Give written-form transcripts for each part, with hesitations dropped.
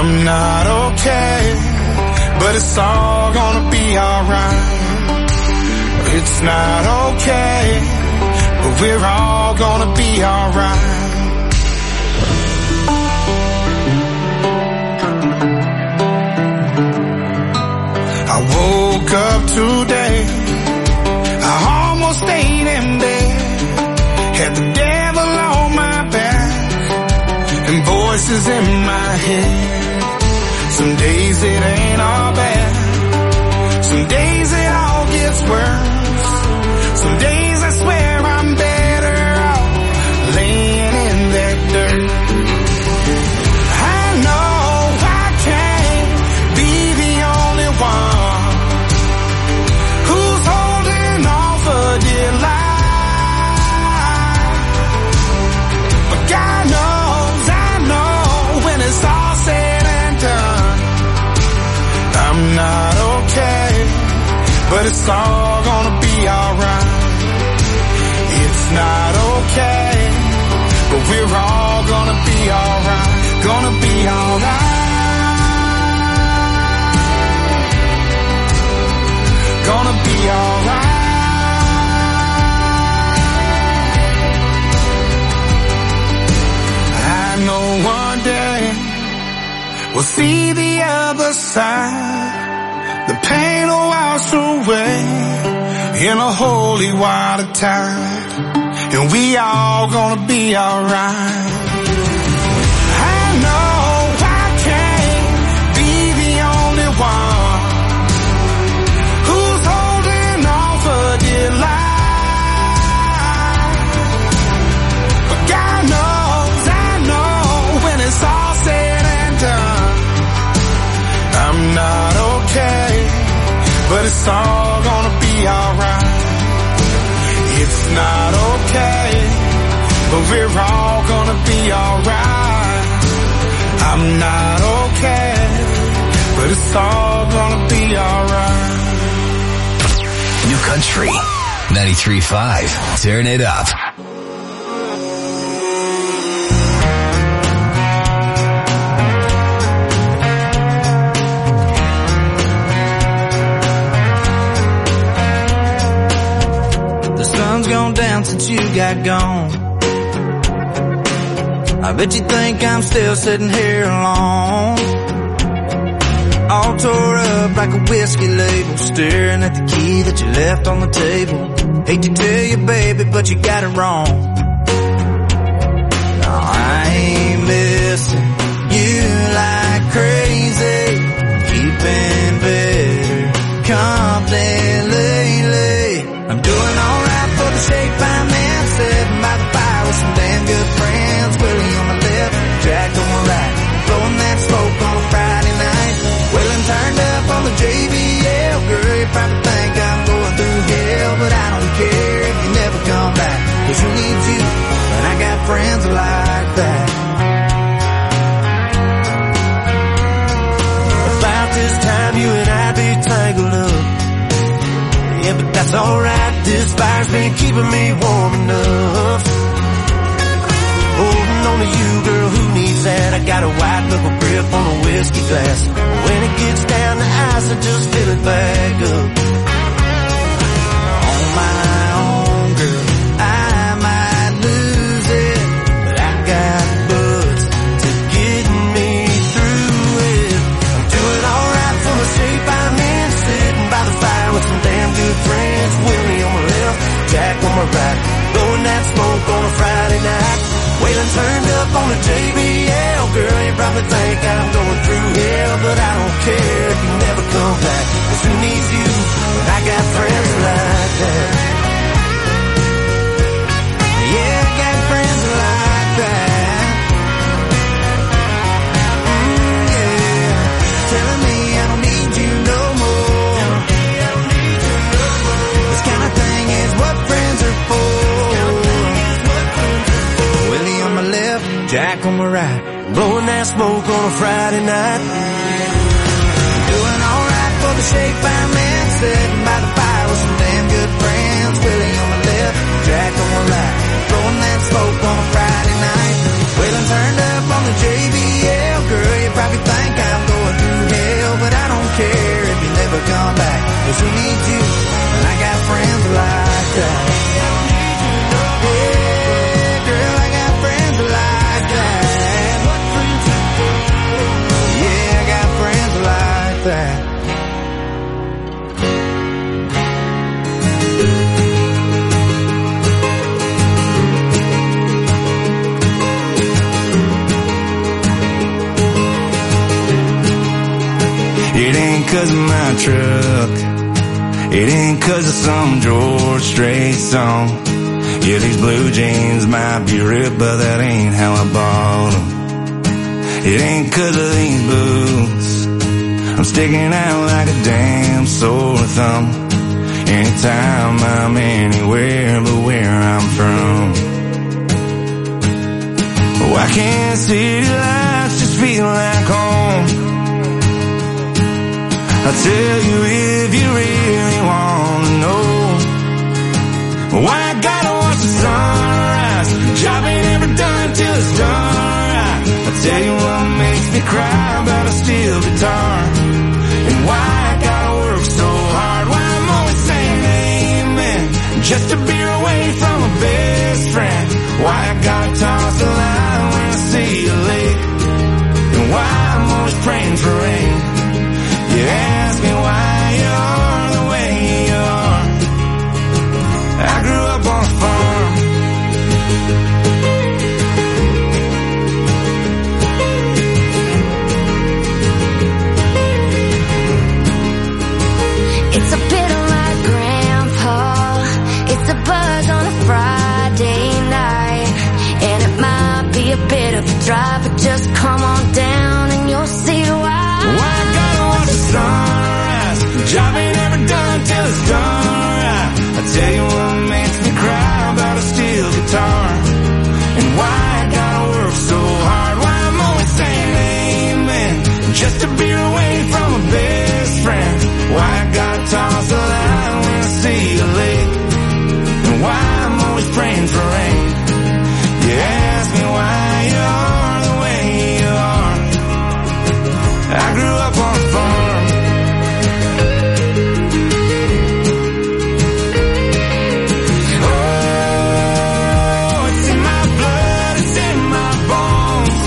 I'm not okay, but it's all gonna be alright. It's not okay, but we're all gonna be alright. I woke up today, I almost stayed in bed, had the devil on my back, and voices in my head. Some days it ain't all bad, some days it all gets worse, some days I swear I'm better off laying in that dirt. I know I can't be the only one who's holding on for dear life, but God knows, I know, when it's all said and done, I'm not okay, but it's all gonna be alright. It's not okay, but we're all gonna be alright, gonna be alright, gonna be alright. I know one day we'll see the other side. The pain will wash away in a holy water tide, and we all gonna be alright. I know I can't be the only one who's holding on for dear life, but God knows, I know, when it's all said and done, I'm not okay, but it's all gonna be alright. It's not okay, but we're all gonna be alright. I'm not okay, but it's all gonna be alright. New Country 93.5. Turn it up. Gone down since you got gone. I bet you think I'm still sitting here alone, all tore up like a whiskey label, staring at the key that you left on the table. Hate to tell you, baby, but you got it wrong. No, I ain't missing you like crazy, keeping better company lately. I'm doing alright for the shape I'm in, sitting by the fire with some damn good friends. Willie on my left, Jack on my right, blowing that smoke on a Friday night. Wailing turned up on the JBL. Girl, you probably think I'm going through hell, but I don't care if you never come back, 'cause who needs you when I got friends like that? About this time you and I be tangled up, yeah, but that's alright, this fire's been keeping me warm enough. Holding on to you, girl, who needs that? I got a white knuckle grip on a whiskey glass. When it gets down to ice, I just fill it back up. On my own, girl, I might lose it, but I got buds to get me through it. I'm doing alright for the shape I'm in, sitting by the fire with some damn good friends. Willie on my left, Jack on my right, blowing that smoke on a Friday night. Waylon turned up on the JBL. Girl, you probably think I'm going through hell, but I don't care if you never come back, 'cause who needs you when I got friends like that? Yeah, I got friends like that. Yeah, telling me I don't need you no more. This kind of thing is what friends are for. Willie on my left, Jack on my right, blowing that smoke on a Friday night. Doing alright for the shape I'm in, sitting by the fire with some damn good friends. Willie on my left, Jack on my right, blowing that smoke on a Friday night. Waylon turned up on the JBL. Girl, you probably think 'cause he needs you, and I got friends like that. Yeah, girl, I got friends like that. Yeah, I got friends like that. It ain't 'cause of my truck, it ain't 'cause of some George Strait song. Yeah, these blue jeans might be ripped, but that ain't how I bought them. It ain't 'cause of these boots, I'm sticking out like a damn sore thumb. Anytime I'm anywhere but where I'm from. Why can't city lights just feel like home? I'll tell you if you really want to know. Why I gotta watch the sunrise, job ain't ever done till it's done right. I'll tell you what makes me cry about a steel guitar, and why I gotta work so hard, why I'm always saying amen just to be away from a best friend. Why I gotta toss the line when I see a lake, and why I'm always praying for rain. You ask me why you're the way you are. I grew up on a farm. It's a bit like Grandpa. It's a buzz on a Friday night, and it might be a bit of a drive, but just come on down and you'll see why. Why I gotta watch the sunrise, job ain't ever done till it's done right. I tell you what makes me cry about a steel guitar, and why I gotta work so hard, why I'm always saying amen just to be away from a best friend. Why I gotta toss the line when I see a lake, and why I'm always praying for rain. You ask me why you're the way you are. I grew up on a farm. Oh, it's in my blood, it's in my bones.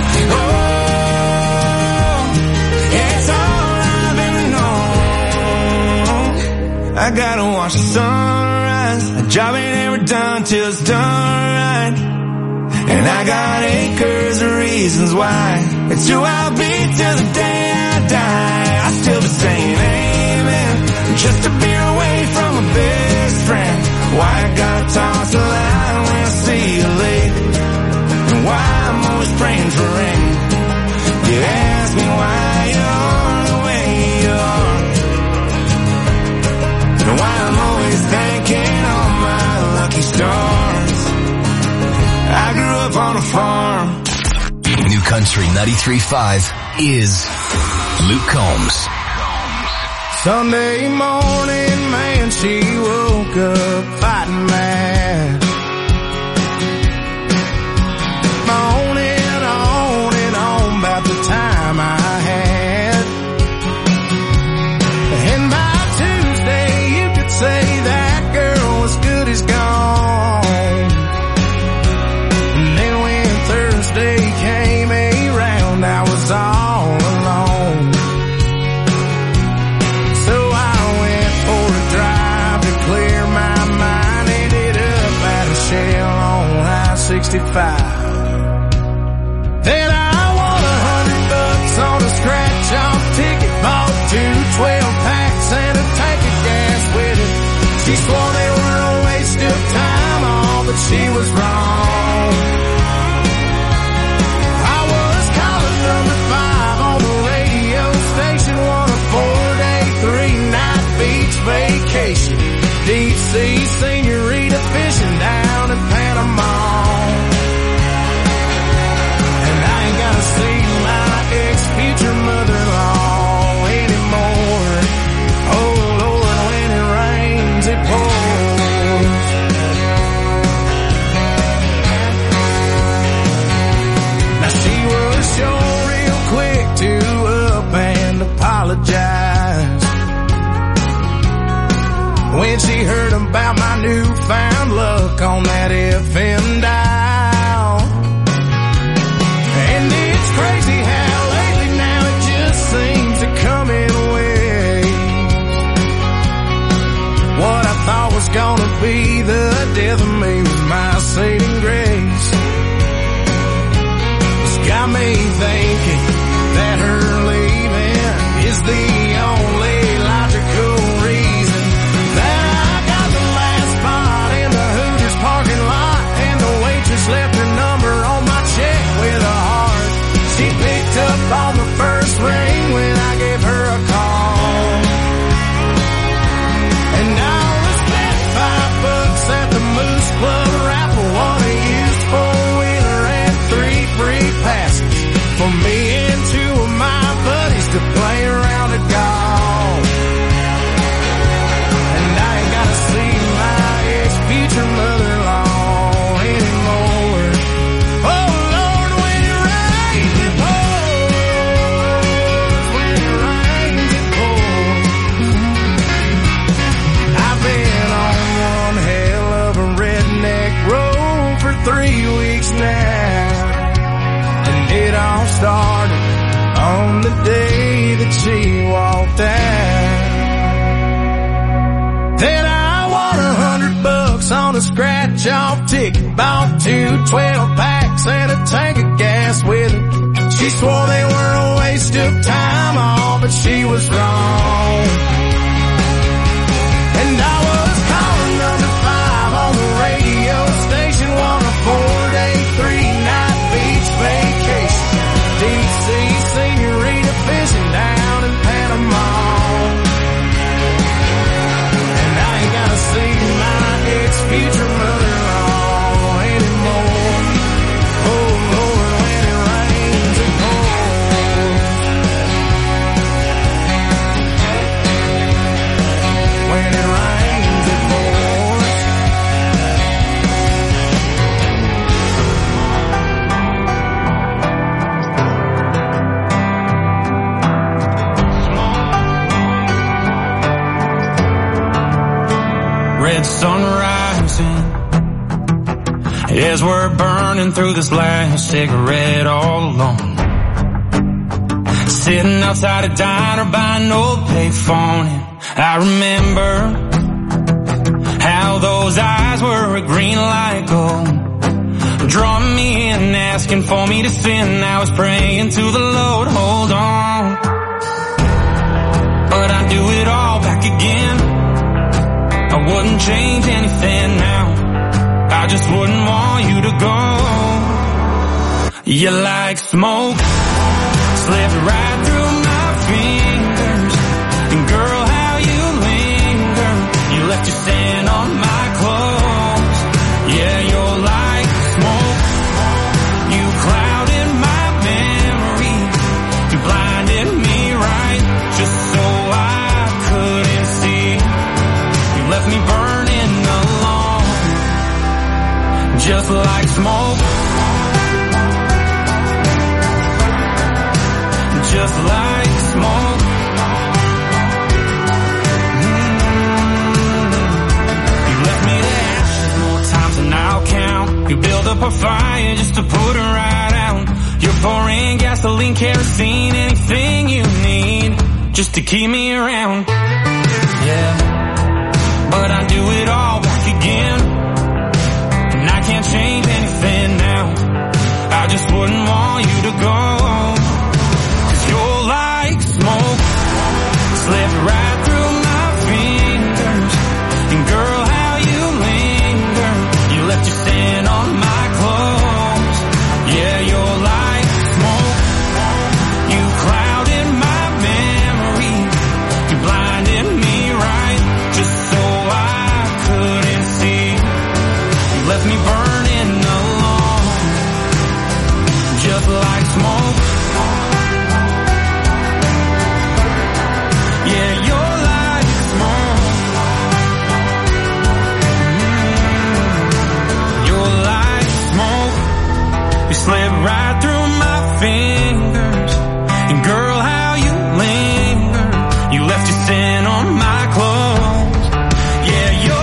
Oh, it's all I've ever known. I gotta watch the sunrise, a job ain't ever done till it's done right. And I got acres of reasons why. It's who I'll be till the day I die. I still be saying amen just to be away from a best friend. Why I gotta toss the line when I see a lake, and why I'm always praying for rain. You ask me why you're the way you are, and why I'm always thanking all my lucky stars. I grew up on a farm. New Country 93.5 is Luke Combs. Sunday morning, man, she woke up fighting mad. On and on about the time I had. And by Tuesday, you could say that girl was good as gone. And then when Thursday came around, I was all alone. So I went for a drive to clear my mind. Ended up at a Shell on I-65. Then I won $100 on a scratch-off ticket. Bought 2 12-packs and a tank of gas with it. She swore they were a waste of time, all but she was wrong. I was calling number 5 on the radio station, won a 4-day, 3-night beach vacation. Deep sea senorita fishing down in Panama. And I ain't gotta see my ex-future mother-in-law anymore. Oh Lord, when it rains it pours. heard about my newfound luck on that FM dial. And it's crazy how lately now it just seems to come in waves. What I thought was gonna be the death of me was my saving grace. It's got me thinking that her leaving is the only logical reason that I got the last spot in the Hooters parking lot, and the waitress left her number on my check with a heart. She picked up on the first ring when I gave her a call, and I was bet $5 at the Moose Club raffle, won a used four-wheeler and 3 free passes for me and 2 of my buddies to play around at golf. And I ain't gotta see my ex-future mother-in-law anymore. Oh Lord, when it rains it pours, when it rains it pours. I've been on one hell of a redneck road for 3 weeks now, and it all started on the day that she walked out. Then I won $100 on a scratch-off ticket, bought 2 12-packs and a tank of gas with it. She swore they were a waste of time, all but she was wrong. And I was calling number 5 on the radio station, won a 4-day, 3-night beach vacation. DC senorita fishing down in Panama. And I ain't gotta see my ex-future mother-in-law anymore. Oh Lord, when it rains it pours. When it rains it pours. Red sun rising as we're burning through this last cigarette all alone. Sitting outside a diner by an old payphone, and I remember how those eyes were a green light gold, drawing me in, asking for me to sin. I was praying to the Lord, hold on, but I'd do it all back again. I wouldn't change anything now, I just wouldn't want you to go. You're like smoke, slipped right through my fingers. And girl, how you linger, you left your scent on my clothes. Yeah, you're like smoke, you clouded my memory, you blinded me right, just so I couldn't see. Left me burning alone, just like smoke, just like smoke. You left me to ashes more times than I'll count. You build up a fire just to put her right out. You're pouring gasoline, kerosene, anything you need just to keep me around. Yeah, but I do it all back again, and I can't change anything now, I just wouldn't want you to go. 'Cause you're like smoke, slipped right through my fingers. And girl, how you linger, you left your scent on my clothes. Yeah, you're like smoke, you clouded my memory, you blinded me right, just so I couldn't see. You left me burning alone, just like smoke. Yeah, you're like smoke. You're like smoke. You slipped right through my fingers. And girl, how you linger, you left your scent on my clothes. Yeah, you're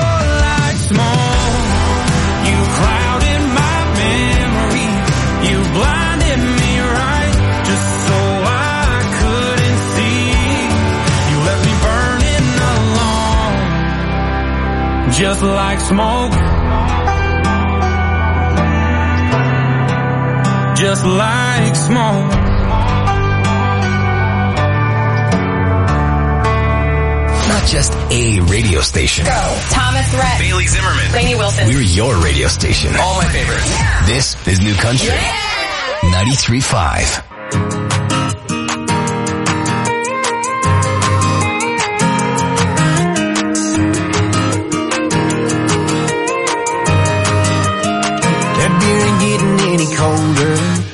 just like smoke, just like smoke. Not just a radio station. Thomas Rhett, Bailey Zimmerman, Rainey Wilson. We're your radio station. All my favorites. Yeah. This is New Country. 93.5. Colder,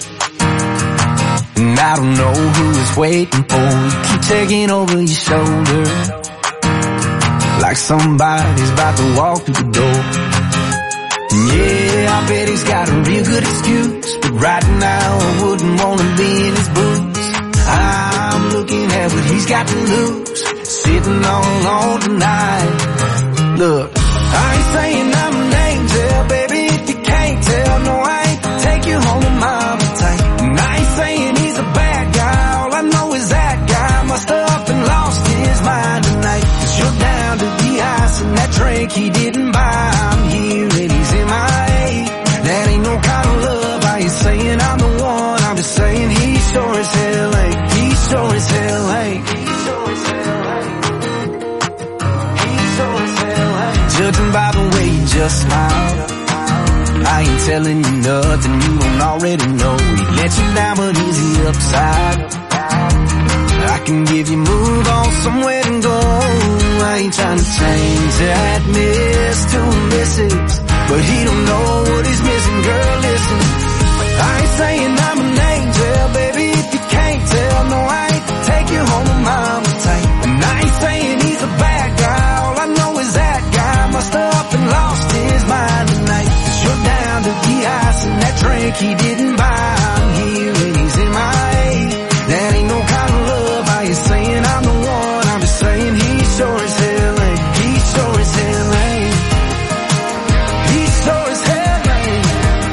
and I don't know who is waiting for you. Keep taking over your shoulder, like somebody's about to walk through the door. Yeah, I bet he's got a real good excuse, but right now I wouldn't want to be in his boots. I'm looking at what he's got to lose, sitting all alone tonight. Look, I ain't saying I'm an angel, baby, if you can't tell, no I ain't. Take you home with mama tight. And I ain't saying he's a bad guy. All I know is that guy must have up and lost his mind tonight. 'Cause you're down to the ice and that drink he didn't buy. I'm here and he's MIA. That ain't no kind of love. I ain't saying I'm the one. I'm just saying he sure as hell ain't. He sure as hell ain't. He sure as hell ain't. He sure as hell ain't. Judging by the way you just smiled, I ain't telling you nothing you don't already know. He let you down, but is he upside? I can give you move on somewhere to go. I ain't trying to change that miss to a misses, but he don't know what he's missing, girl, listen. I ain't saying I'm an angel, baby, if you can't tell, no I ain't. Take you home with mama tight. And I ain't saying he's a bad guy, all I know is that guy must have up and lost his mind tonight. You're down to the ice and that drink he didn't buy. I'm here and he's MIA. That ain't no kind of love. I ain't saying I'm the one. I'm just saying he sure as hell ain't. He sure as hell ain't. He sure as hell ain't.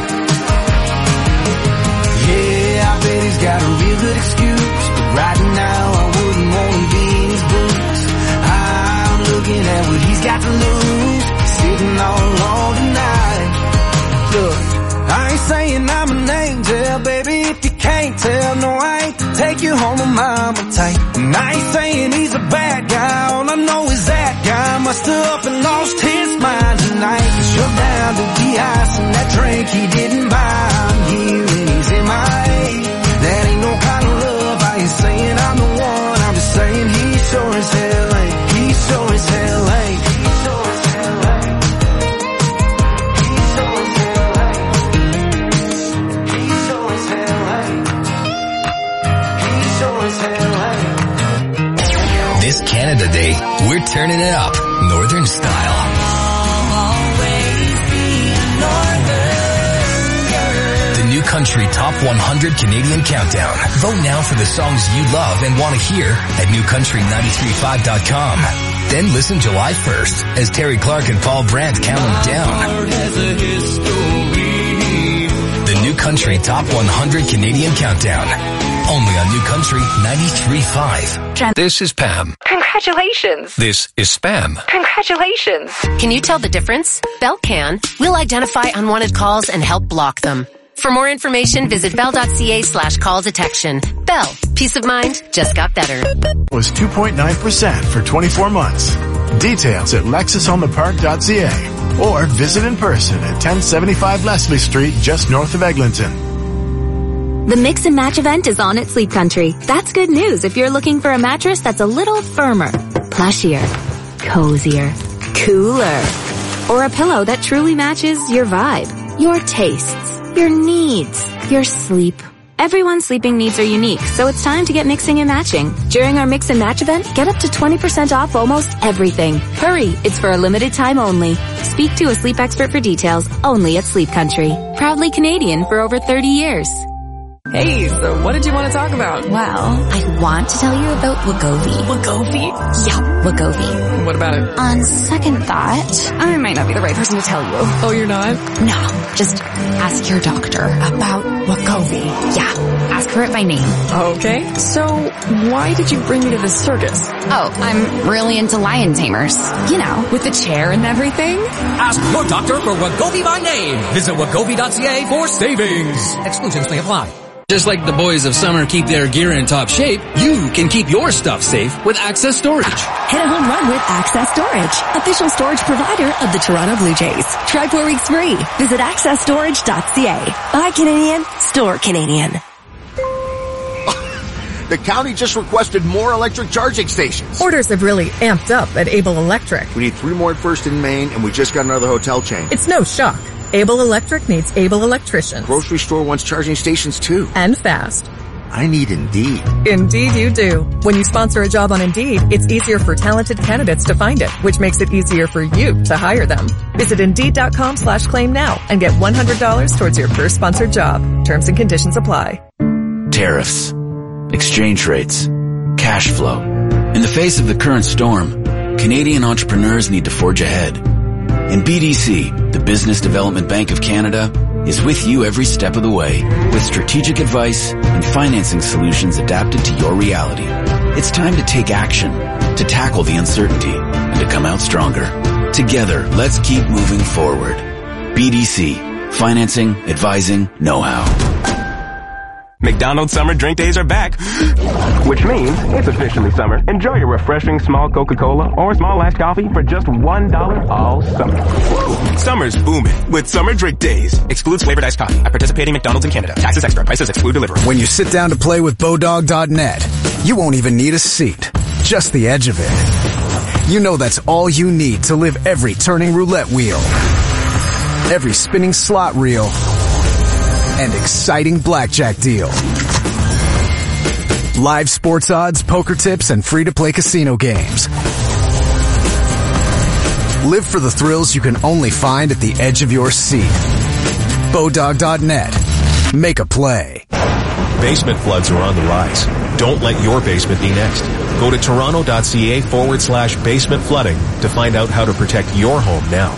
Yeah, I bet he's got a real good excuse, but right now I wouldn't want to be in his boots. I'm looking at what he's got to lose, sitting all alone tonight. Look, I ain't saying I'm an angel, baby, if you can't tell, no I ain't. Take you home with mama tight. And I ain't saying he's a bad guy, all I know is that guy must have up and lost his mind tonight. 'Cause you're down to the ice and that drink he didn't buy. I'm here and he's MIA. That ain't no kind of love. I ain't saying I'm the one. I'm just saying he sure as hell ain't. He sure as hell ain't. He sure as hell ain't. He sure as hell ain't. He sure as hell ain't. He sure as hell ain't. This Canada Day, we're turning it up, Northern style. New Country Top 100 Canadian Countdown. Vote now for the songs you love and want to hear at newcountry935.com. Then listen July 1st as Terry Clark and Paul Brandt count them down. The New Country Top 100 Canadian Countdown. Only on New Country 93.5. This is Pam. Congratulations. This is Spam. Congratulations. Can you tell the difference? Bell can. We'll identify unwanted calls and help block them. For more information, visit bell.ca/call detection. Bell. Peace of mind just got better. Was 2.9% for 24 months. Details at lexusonthepark.ca or visit in person at 1075 Leslie Street, just north of Eglinton. The Mix and Match event is on at Sleep Country. That's good news if you're looking for a mattress that's a little firmer, plushier, cozier, cooler, or a pillow that truly matches your vibe, your tastes, your needs, your sleep. Everyone's sleeping needs are unique, so it's time to get mixing and matching. During our Mix and Match event, get up to 20% off almost everything. Hurry, it's for a limited time only. Speak to a sleep expert for details, only at Sleep Country. Proudly Canadian for over 30 years. Hey, so what did you want to talk about? Well, I want to tell you about Wegovy. Wegovy? Yeah, Wegovy. What about it? On second thought, I might not be the right person to tell you. Oh, you're not? No, just ask your doctor about Wegovy. Yeah, ask her it by name. Okay, so why did you bring me to this circus? Oh, I'm really into lion tamers. You know, with the chair and everything. Ask your doctor for Wegovy by name. Visit Wegovy.ca for savings. Exclusions may apply. Just like the boys of summer keep their gear in top shape, you can keep your stuff safe with Access Storage. Hit a home run with Access Storage, official storage provider of the Toronto Blue Jays. Try 4 weeks free. Visit accessstorage.ca. Buy Canadian, store Canadian. The county just requested more electric charging stations. Orders have really amped up at Able Electric. We need 3 more at First and Main, and we just got another hotel chain. It's no shock. Able Electric needs able electricians. Grocery store wants charging stations too. And fast. I need Indeed. Indeed you do. When you sponsor a job on Indeed, it's easier for talented candidates to find it, which makes it easier for you to hire them. Visit Indeed.com/claim now and get $100 towards your first sponsored job. Terms and conditions apply. Tariffs, exchange rates, cash flow. In the face of the current storm, Canadian entrepreneurs need to forge ahead. And BDC, the Business Development Bank of Canada, is with you every step of the way with strategic advice and financing solutions adapted to your reality. It's time to take action, to tackle the uncertainty, and to come out stronger. Together, let's keep moving forward. BDC, financing, advising, know-how. McDonald's summer drink days are back, which means it's officially summer. Enjoy your refreshing small Coca-Cola or small iced coffee for just $1 all summer. Whoa. Summer's booming with summer drink days. Excludes flavored iced coffee at participating McDonald's in Canada. Taxes extra. Prices exclude delivery. When you sit down to play with Bodog.net, you won't even need a seat. Just the edge of it. You know that's all you need to live every turning roulette wheel, every spinning slot reel, and exciting blackjack deal. Live sports odds, poker tips, and free-to-play casino games. Live for the thrills you can only find at the edge of your seat. Bodog.net. Make a play. Basement floods are on the rise. Don't let your basement be next. Go to toronto.ca/basement flooding to find out how to protect your home now.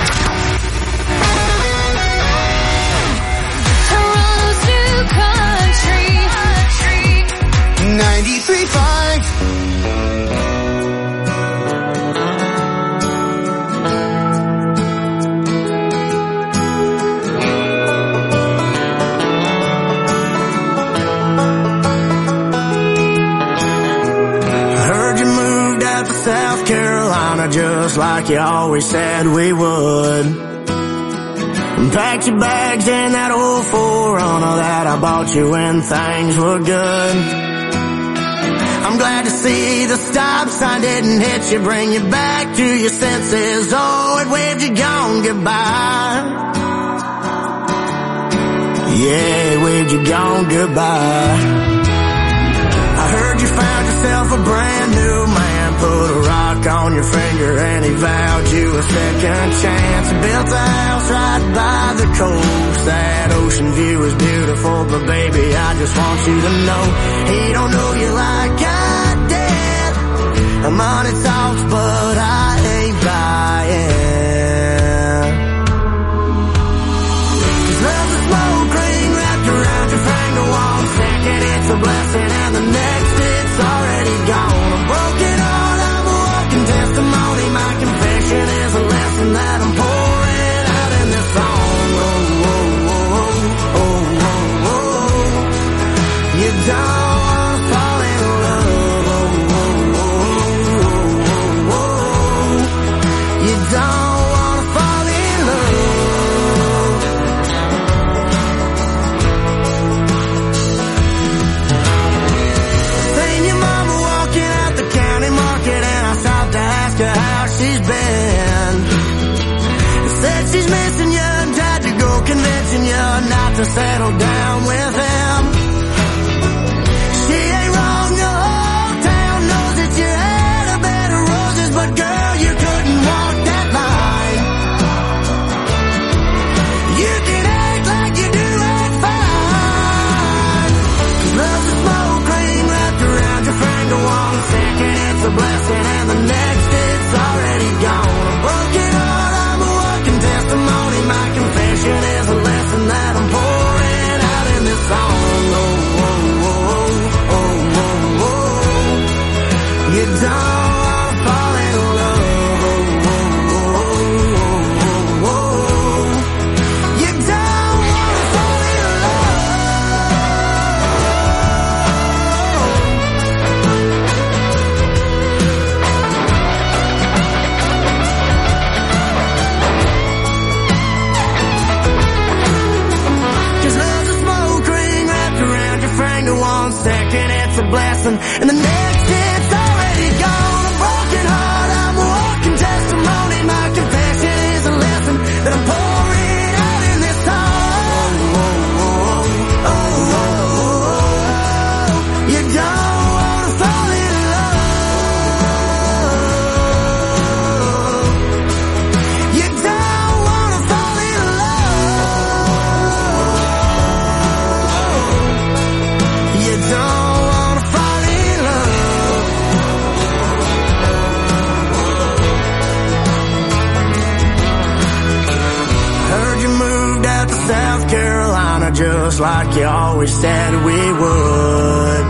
South Carolina just like you always said we would. And packed your bags in that old 4Runner that I bought you when things were good. I'm glad to see the stop sign didn't hit you, bring you back to your senses. Oh, it waved you gone goodbye. Yeah, it waved you gone goodbye. I heard you found yourself a brand new man. Put a rock on your finger and he vowed you a second chance. Built a house right by the coast. That ocean view is beautiful, but baby, I just want you to know he don't know you like I did. Money talks, but I ain't buying. 'Cause love's a smoke ring wrapped around your finger. One second it's a blessing and the next it's already gone. I'm broken heart, I'm a walking testimony. My confession is a lesson that I'm pouring out in this song. Oh, oh, oh, oh, oh, oh, oh. You don't wanna fall in love. Oh, oh, oh, oh, oh, oh. You don't wanna fall in love. Seen your mama walking out the county market and I stopped to ask her how she's been. Said she's missing you and tried to go convincing you not to settle down with him. She ain't wrong, the whole town knows that you had a bed of roses, but girl, you couldn't walk that line. You can act like you do it fine. mind to 1 second it's a blessing, and the next it's already gone. A broken heart, I'm a walking testimony. My confession is a lesson that I'm pouring out in this song. Oh, oh, oh, oh. You don't wanna fall in love. You don't wanna fall in love. You don't wanna fall in love. Heard you moved out to South Carolina just like you always said we would.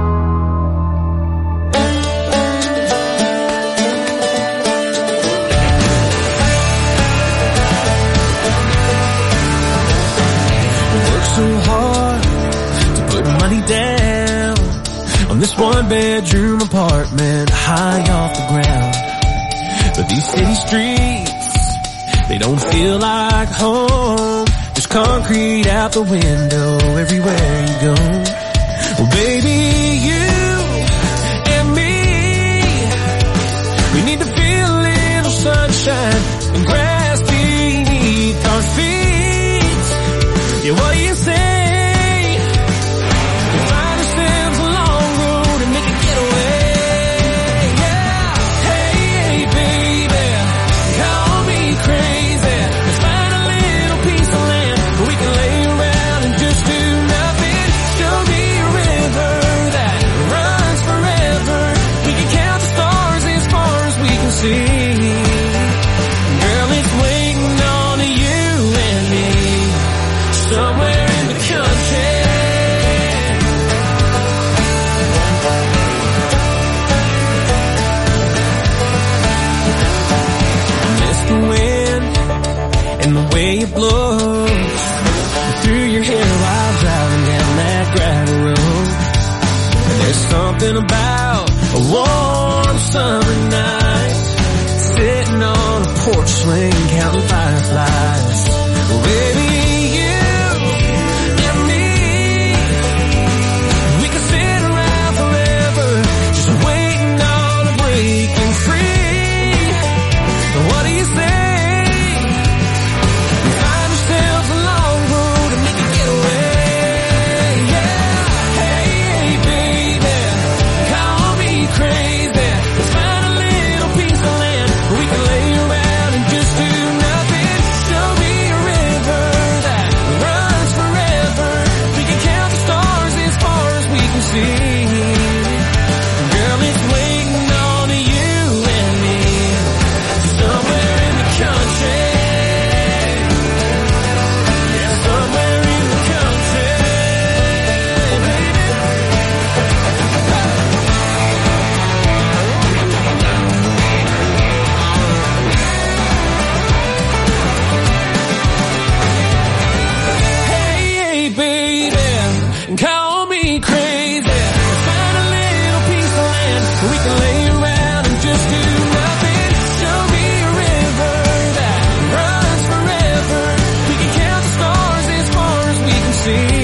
Work so hard to put money down on this 1-bedroom apartment high off the ground. But these city streets, they don't feel like home. There's concrete out the window everywhere you go. Well, baby, you and me, we need to feel a little sunshine and grass beneath our feet. Yeah, what do you say? We find ourselves a long road and make a getaway. Yeah, hey, baby, call me crazy. Let's find a little piece of land where we can lay around and just do nothing. Show me a river that runs forever. We can count the stars as far as we can see. Girl, it's waiting on you and me somewhere in the country. Miss the wind and the way it blows through your hair while driving down that gravel road. There's something about a warm summer night, sitting on a porch swing counting fireflies. Well, baby, you and me, we can sit around forever, just waiting on a breaking free. What do you say? We find ourselves a long road and make a getaway. Yeah, hey, baby, call me crazy. Let's find a little piece of land where we can lay around and just do nothing. Show me a river that runs forever. We can count the stars as far as we can see. Girl, it's waiting on you and me somewhere in the country. Yeah, somewhere in the country, baby. Hey, baby, call me crazy. Let's find a little piece of land where we can lay around and just do nothing. Show me a river that runs forever. We can count the stars as far as we can see.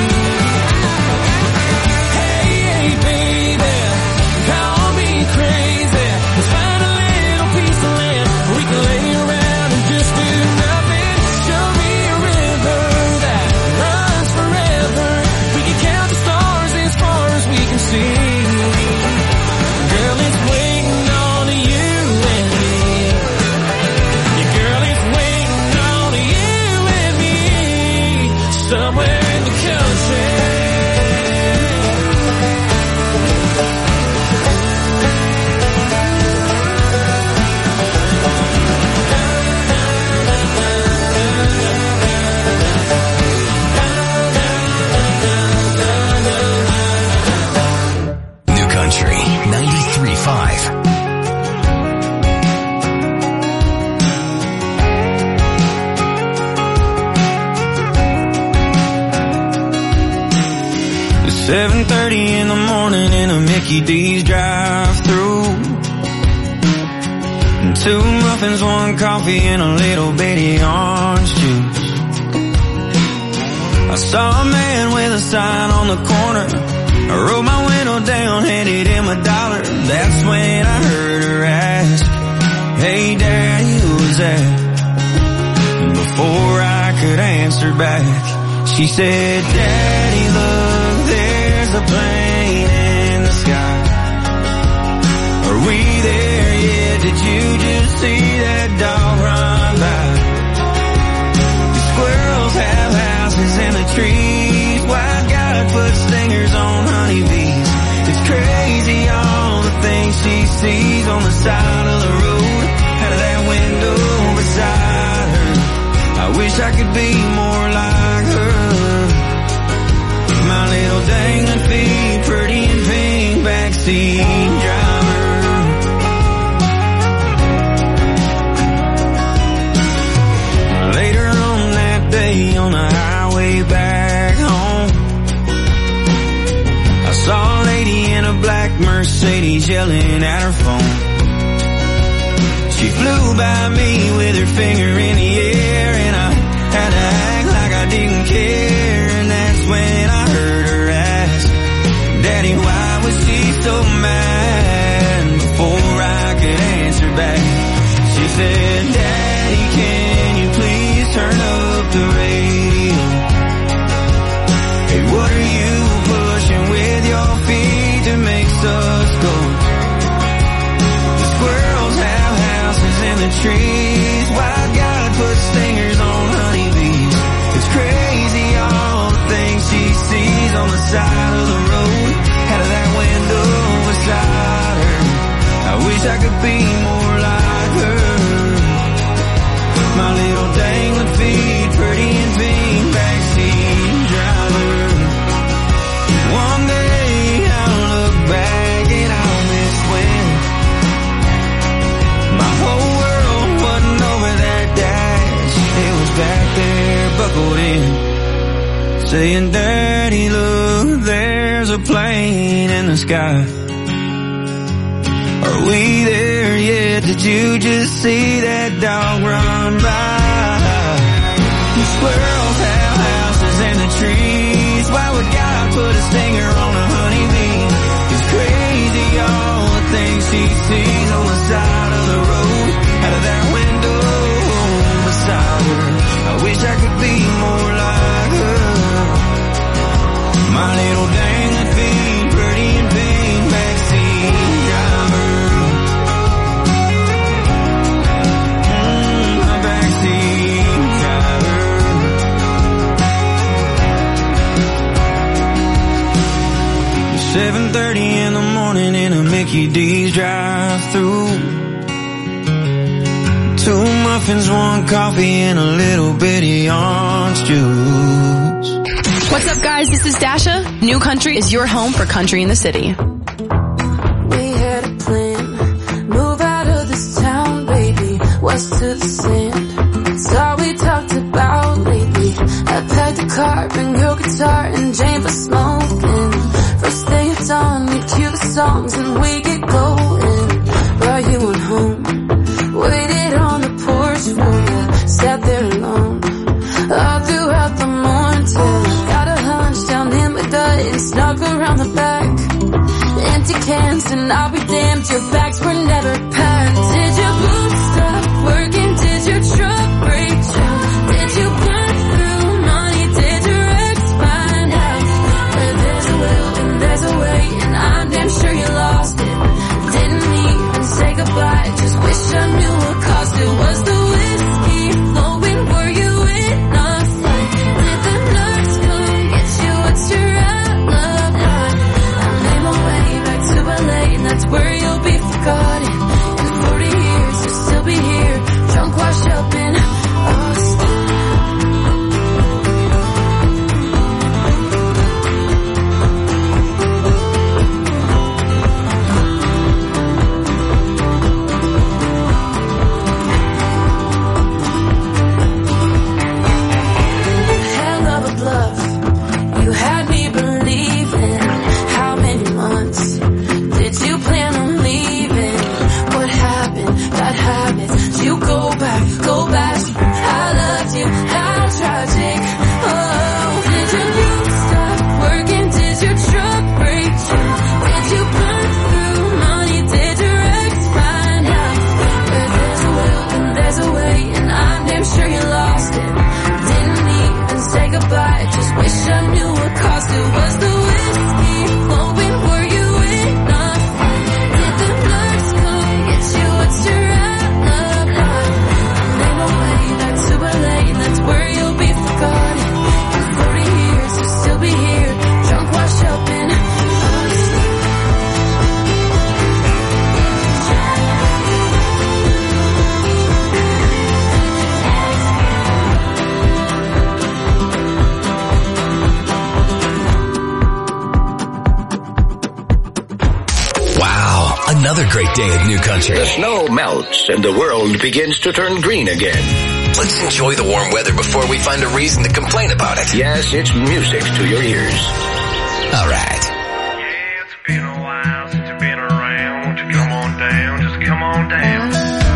Hey, baby, call me crazy. Let's find a little piece of land where we can lay around and just do nothing. Show me a river that runs forever. We can count the stars as far as we can see. Girl, it's waiting on you and me. Yeah, girl, it's waiting on you and me somewhere in the country. New Country 93.5. It's 7:30 in the morning in a Mickey D's drive-thru. And 2 muffins, 1 coffee, and a little bitty orange juice. I I saw a man with a sign on the corner. I rolled my window down, handed him $1. That's when I heard her ask, "Hey Daddy, who was that?" And before I could answer back, she said, "Daddy, look, there's a plane in the sky. Are we there yet? Did you just see that dog run by? The squirrels have houses in the trees. Why God put stingers on honeybees? It's crazy all the things she sees on the side of the road, out of that window beside her. I wish I could be more like her. My little dangling feet, pretty and pink, backseat driver." Later on that day on the highway back home, I saw a lady in a black Mercedes yelling at her phone. She flew by me with her finger in the air, and I had to act like I didn't care. And that's when I heard her ask, "Daddy, why was she so mad?" Before I could answer back, she said, "Daddy, can you please turn up the radio? Hey, what are you pushing with your feet that makes us go? The squirrels have houses in the trees. Why God put stingers on honeybees? It's crazy all the things she sees on the side of the road, out of that window beside her. I wish I could be more like her. My little dangling feet, pretty and pink, backseat driver. One day I'll look back and I'll miss when my whole world wasn't over that dash. It was back there buckled in, saying, "Daddy, look, there's a plane in the sky. Are we there yet? Did you just see that dog run by? The squirrels have houses in the trees. Why would God put a stinger on a honeybee? It's crazy all the things she sees on the side of the road, out of that window beside her. I wish I could be more like her. My little dangling feet, pretty and pink, backseat driver." My backseat driver. 7:30 in the morning in a Mickey D's drive-through. 2 muffins, 1 coffee, and a little bitty orange juice. What's up, guys? This is Dasha. New Country is your home for country in the city. We had a plan, move out of this town, baby, west to the sand. It's all we talked about lately. I packed a car, bring your guitar, and Jane for smoking. First thing it's on, we cue the songs and we get going. Brought you on home, waited on the porch for you, sat there alone all throughout the morning till I got a hunch down in my gut and snuck around the back. Empty cans and I'll be damned, your bags were never packed. Did your boots stop working? Did your truck break down? Did you burn through money? Did your ex find out? Where there's a will and there's a way, and I'm damn sure you lost it. Didn't even say goodbye, just wish I knew what caused it. Was the whiskey flowing? Were you in a fight? Did the nurse come get you? What's your alibi? I made my way back to LA, and that's where you'll be forgotten. In 40 years you'll still be here, drunk Another great day at New Country. The snow melts and the world begins to turn green again. Let's enjoy the warm weather before we find a reason to complain about it. Yes, it's music to your ears. All right. Yeah, it's been a while since you've been around. Won't you come on down? Just come on down.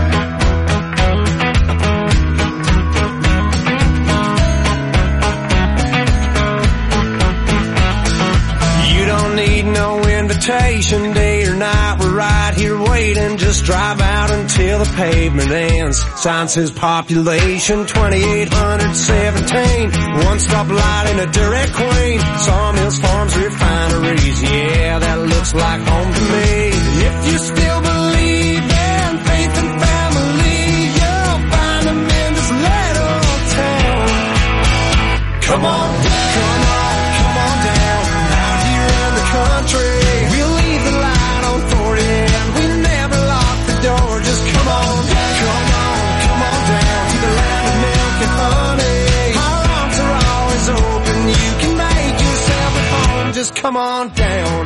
You don't need no invitation, day or night. We're right here waiting. Just drive out until the pavement ends. Sign says population 2817. One stop light in a Dairy Queen. Sawmills, farms, refineries. Yeah, that looks like home to me. If you still believe in faith and family, you'll find them in this little town. Come on, come on, come on down. Out here in the country, we'll leave the light on for you, and we never lock the door. Just come on, come on, come on down to the land of milk and honey. Our arms are always open. You can make yourself at home. Just come on down.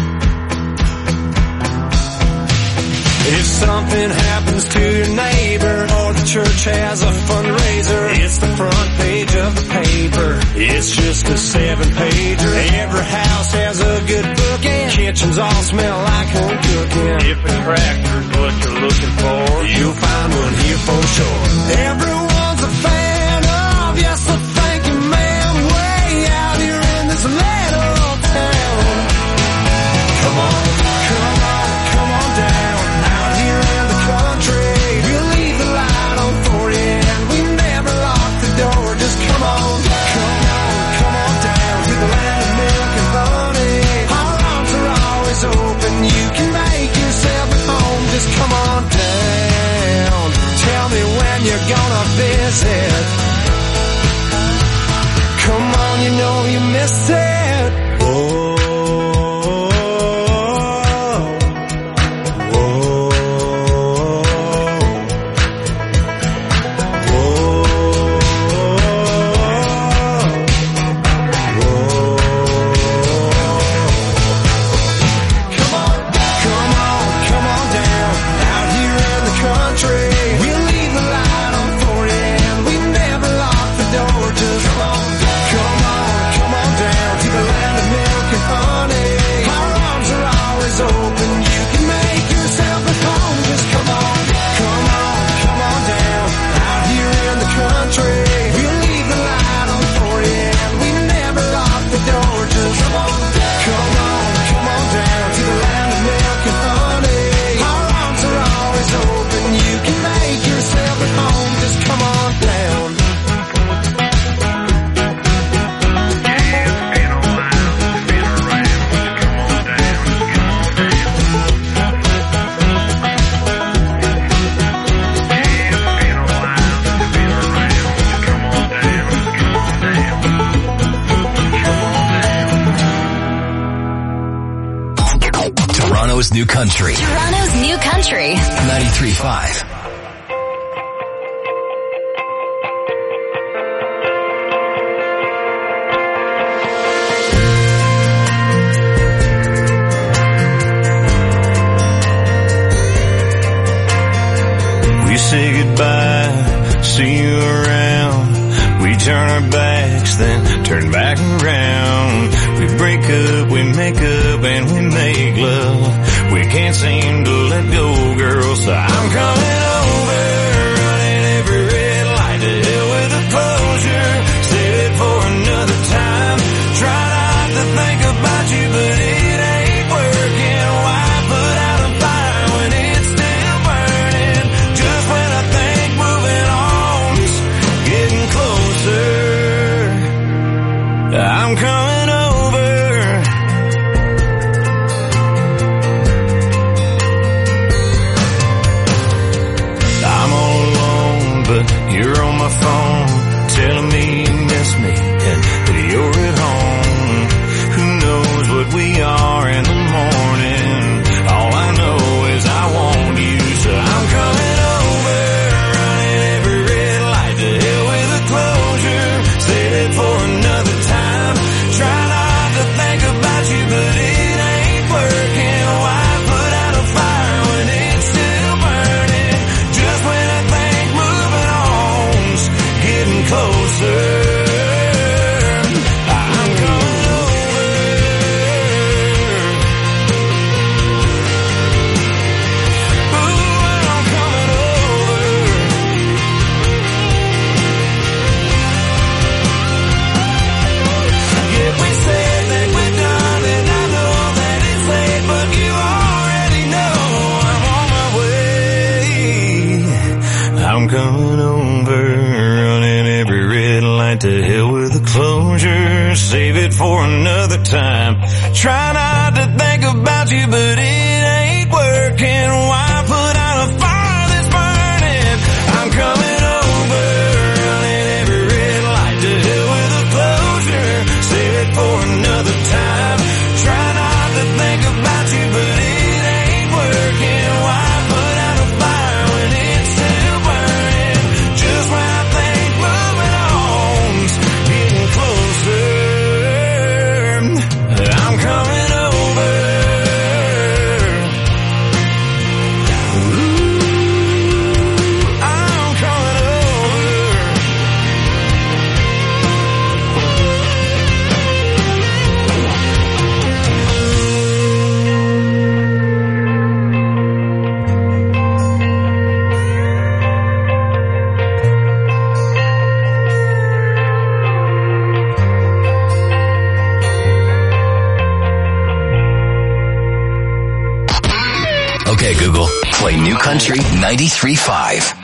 If something happens to your neighbor or the church has a fundraiser, it's the front page of the paper. It's just a 7-pager. Every house has a good book and kitchens all smell like home cooking. If a tractor's what you're looking for, you'll find one here for sure. Everyone's a fan of, yes, so thank you, ma'am, way out here in this little town. Come on, come on, come on down. Out here in the country, we'll leave the light on for you, and we never lock the door. Just come on, come on down to the land of milk and honey. Our arms are always open. You can make yourself at home. Just come on down. Tell me when you're gonna visit. Come on, you know you miss it. Oh. New Country. Toronto's New Country. 93.5. We say goodbye, see you around. We turn our backs, then turn back around. We break up, we make up, and we make love. We can't seem to let go, girl, so I'm coming over, running every red light. To hell with the closure, save it for another time. Try not to think about you, but it ain't working. Why put out a fire when it's still burning? Just when I think moving on's getting closer, I'm coming over. coming over, running every red light to hell with the closure. Save it for another time. Try not to think about you, but it ain't working. Why put out a fire that's burning? I'm coming over, running every red light to hell with the closure. Save it for another time. Try not to think about you, but it ain't working. Why put out a fire when it's still burning? Just when I think moving on's getting closer, I'm coming over. Ooh, I'm coming Okay, Google, play New Country 93.5.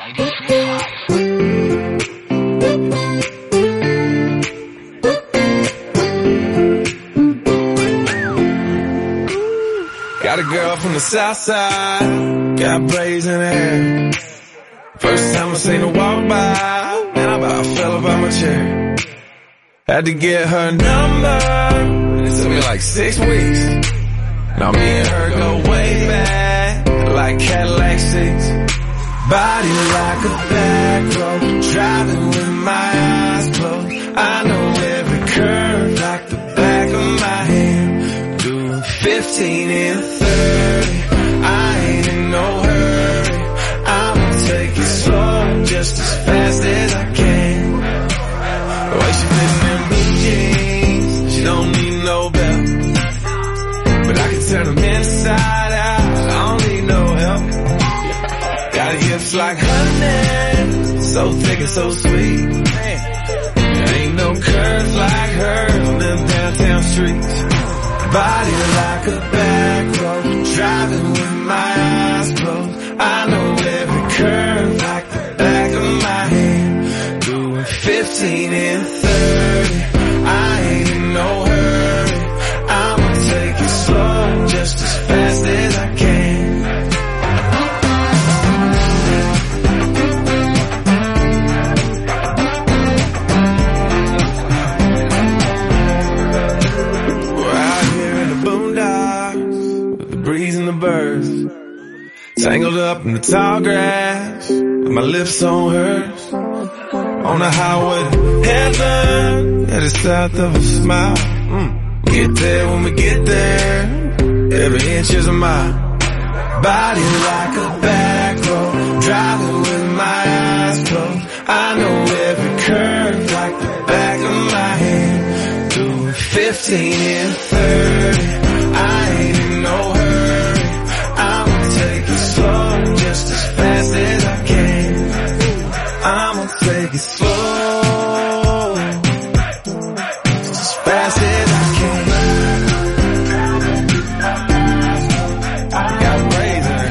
Got a girl from the south side, got blazing hair. First time I seen her walk by, man, I about fell up out my chair. Had to get her number, it took me like 6 weeks. Now me and her go way back, like Cadillac seats. Body like a back road, driving with my eyes closed. I know every curve like the back of my hand. Doing 15 and 30, I ain't in no hurry. I'ma take it slow, just as fast as I can. The way she fits in blue jeans, she don't need no belt. But I can turn them inside out, I don't need no help. Got hips like honey, so thick and so sweet. There ain't no curves like hers on them downtown streets. Body like a back road, driving with my eyes closed. I know every curve like the back of my hand. Doing 15 and 30, I ain't in no hurry. I'ma take it slow, just as fast as I can. We're out here in the boondocks, with the breeze and the birds, tangled up in the tall grass, with my lips on hers. On the highway to heaven, headed south of a smile. Get there when we get there, every inch is a mile. Body like a back road, driving with my eyes closed. I know every curve like the back of my hand. Doing 15 and 30, I ain't in no hurry. I'ma take it slow, just as fast as I can. I'ma take it slow, just as fast as I can. Got razor.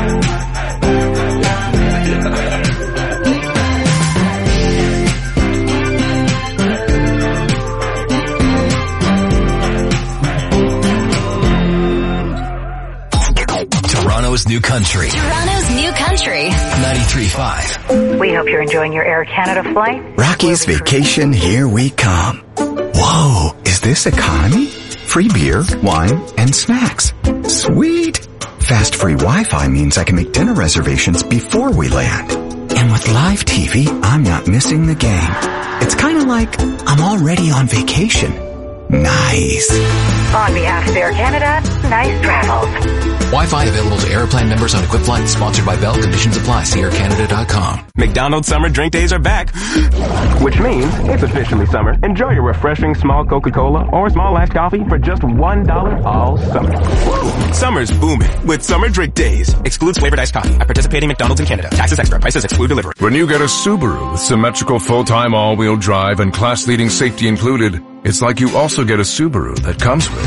Toronto's New Country. Toronto's New Country. 93.5. We hope you're enjoying your Air Canada flight. Rocky's Vacation, here we come. Whoa, is this economy? Free beer, wine, and snacks. Sweet. Fast free Wi-Fi means I can make dinner reservations before we land. And with live TV, I'm not missing the game. It's kind of like I'm already on vacation. Nice. On behalf of Air Canada, nice travels. Wi-Fi available to Aeroplan members on equipped flights. Sponsored by Bell. Conditions apply. See aircanada.com. McDonald's summer drink days are back, which means it's officially summer. Enjoy your refreshing small Coca-Cola or small iced coffee for just $1 all summer. Whoa. Summer's booming with summer drink days. Excludes flavored iced coffee at participating McDonald's in Canada. Taxes extra. Prices exclude delivery. When you get a Subaru with symmetrical full-time all-wheel drive and class-leading safety included, it's like you also get a Subaru that comes with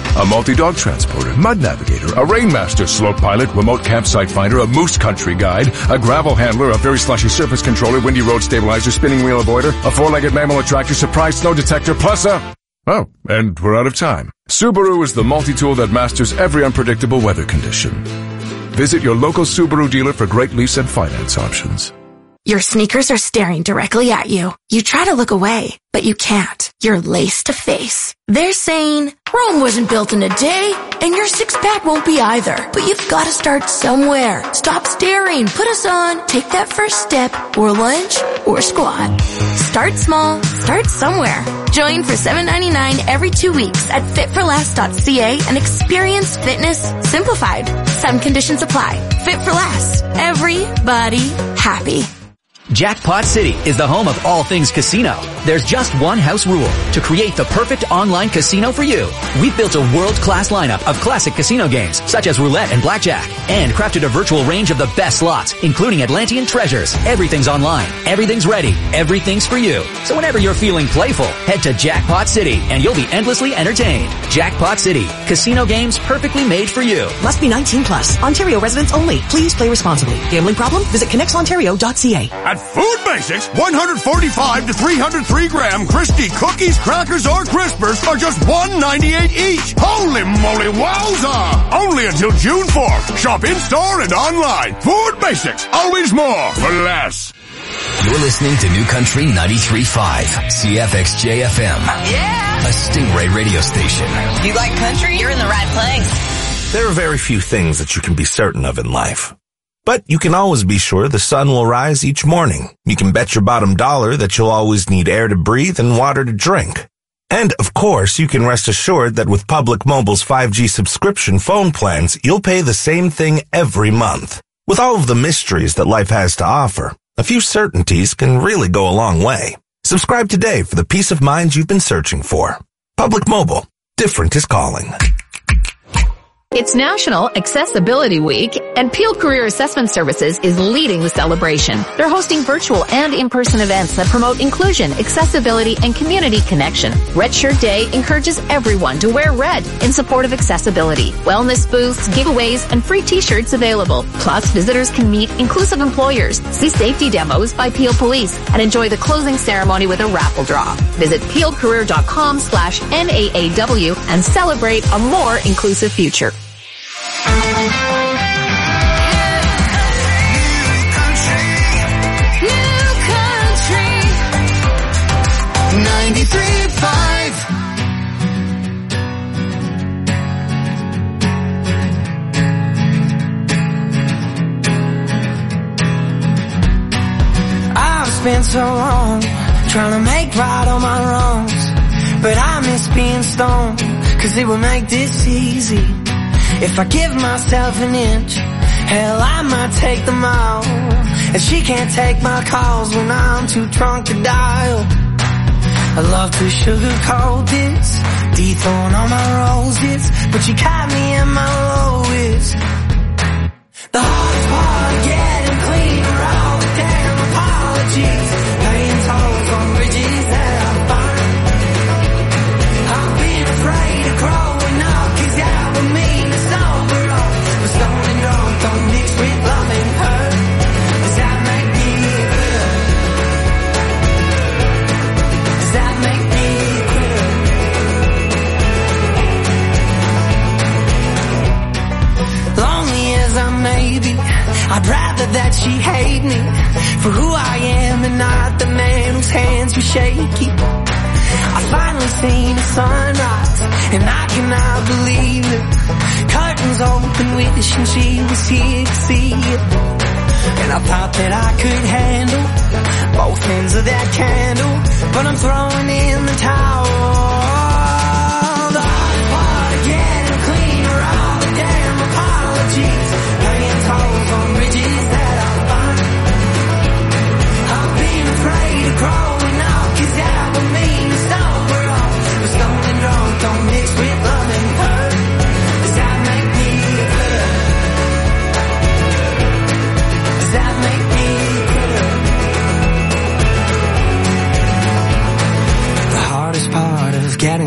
a multi-dog transporter, mud navigator, a Rainmaster slope pilot, remote campsite finder, a moose country guide, a gravel handler, a very slushy surface controller, windy road stabilizer, spinning wheel avoider, a four-legged mammal attractor, surprise snow detector, plus a... Oh, and we're out of time. Subaru is the multi-tool that masters every unpredictable weather condition. Visit your local Subaru dealer for great lease and finance options. Your sneakers are staring directly at you. You try to look away, but you can't. You're lace to face. They're saying, Rome wasn't built in a day, and your six-pack won't be either. But you've got to start somewhere. Stop staring. Put us on. Take that first step, or lunge, or squat. Start small. Start somewhere. Join for $7.99 every 2 weeks at fitforlast.ca and experience fitness simplified. Some conditions apply. Fit for Last. Everybody happy. Jackpot City is the home of all things casino. There's just one house rule: to create the perfect online casino for you. We've built a world-class lineup of classic casino games, such as roulette and blackjack, and crafted a virtual range of the best slots, including Atlantean Treasures. Everything's online, everything's ready, everything's for you. So whenever you're feeling playful, head to Jackpot City and you'll be endlessly entertained. Jackpot City, casino games perfectly made for you. Must be 19 plus. Ontario residents only. Please play responsibly. Gambling problem? Visit connectsontario.ca. At Food Basics, 145 to 303 gram Christie cookies, crackers, or crispers are just $1.98 each. Holy moly wowza! Only until June 4th. Shop in-store and online. Food Basics, always more for less. You're listening to New Country 93.5, CFXJ FM. Yeah! A Stingray radio station. You like country? You're in the right place. There are very few things that you can be certain of in life. But you can always be sure the sun will rise each morning. You can bet your bottom dollar that you'll always need air to breathe and water to drink. And, of course, you can rest assured that with Public Mobile's 5G subscription phone plans, you'll pay the same thing every month. With all of the mysteries that life has to offer, a few certainties can really go a long way. Subscribe today for the peace of mind you've been searching for. Public Mobile. Different is calling. It's National Accessibility Week, and Peel Career Assessment Services is leading the celebration. They're hosting virtual and in-person events that promote inclusion, accessibility, and community connection. Red Shirt Day encourages everyone to wear red in support of accessibility. Wellness booths, giveaways, and free t-shirts available. Plus, visitors can meet inclusive employers, see safety demos by Peel Police, and enjoy the closing ceremony with a raffle draw. Visit peelcareer.com/NAAW and celebrate a more inclusive future. Spent so long trying to make right all my wrongs, but I miss being stoned, cause it would make this easy. If I give myself an inch, hell, I might take them all. And she can't take my calls when I'm too drunk to dial. I love to sugarcoat this, dethrone all my roses, but you caught me in my lowest. The hardest part of getting clean are all the damn apologies, paying tolls on bridges that I find. I've been afraid of growing up, cause that would mean it's sober up. But stoned and drunk don't mix with love and hurt. Does that make me good? Does that make me good? Lonely as I may be, I'd rather that she hate me for who I am and not the man whose hands were shaky. I finally seen the sunrise and I cannot believe it. Curtains open, wishing she was here to see it. And I thought that I could handle both ends of that candle, but I'm throwing in the towel. The hardest part of getting clean are all the damn apologies, paying tolls on bridges that I find. I've been afraid of growing up, cause that would mean it's sober up. But stoned and drunk don't mix with love and hurt. Does that make me good? Does that make me good? The hardest part of getting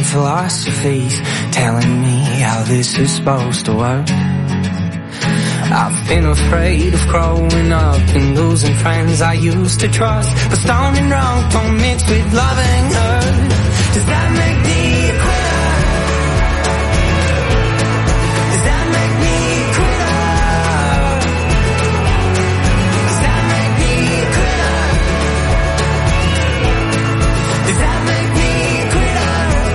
philosophies telling me how this is supposed to work. I've been afraid of growing up and losing friends I used to trust, but stoned and drunk don't mix with loving hurt. Does that make me a quitter? Does that make me a quitter? Does that make me a quitter? Does that make me a quitter?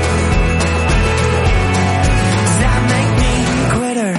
Does that make me a quitter?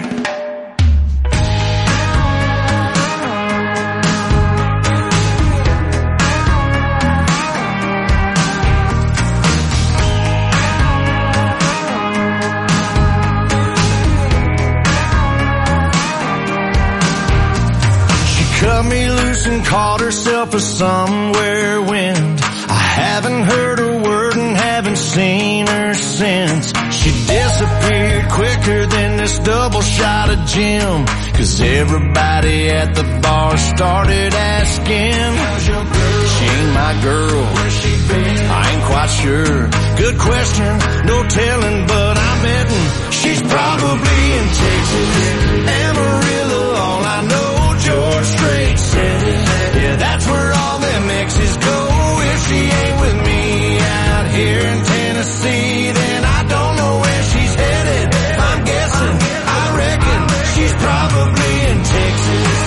Cut me loose and called herself a somewhere wind. I haven't heard a word and haven't seen her since. She disappeared quicker than this double shot of gin, 'cause everybody at the bar started asking, how's your girl? She ain't my girl. Where's she been? I ain't quite sure. Good question, no telling, but I'm betting she's probably in Texas, Amarillo, all I know. George Strait said it. Yeah, that's where all them exes go. If she ain't with me out here in Tennessee, then I don't know where she's headed. I'm guessing, I reckon she's probably in Texas.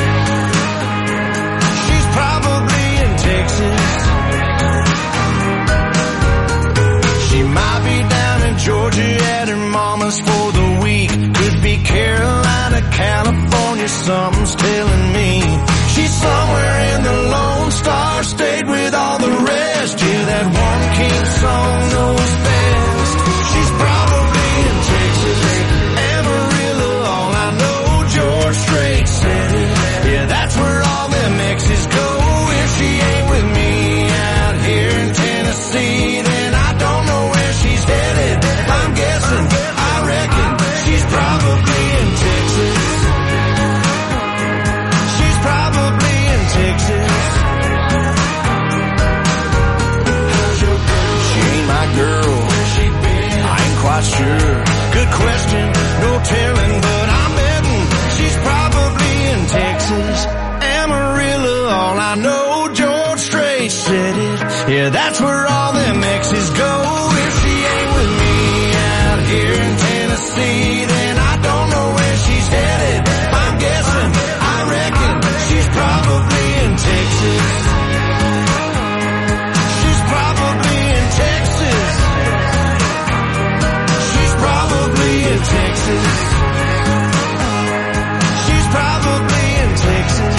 She's probably in Texas. She might be down in Georgia at her mama's for the week. Could be Carolina, California, something's telling me. She's somewhere in the Lone Star State with all the rest. Yeah, that one king song knows best. She's probably in Texas, Amarillo, all I know. George Strait said it. Yeah, that's where all them exes go. If she ain't with me out here in Tennessee, then I don't know where she's headed. I'm guessing, I reckon she's probably in Texas. She's probably in Texas. She ain't my girl. I ain't quite sure. Good question, no telling, but I'm betting she's probably in Texas, Amarillo, all I know. George Strait said it. Yeah, that's where all them exes go. If she ain't with me out here in Tennessee, then I don't know where she's headed. I'm guessing, I reckon she's probably in Texas. She's probably in Texas. She's probably in Texas. She's probably in Texas.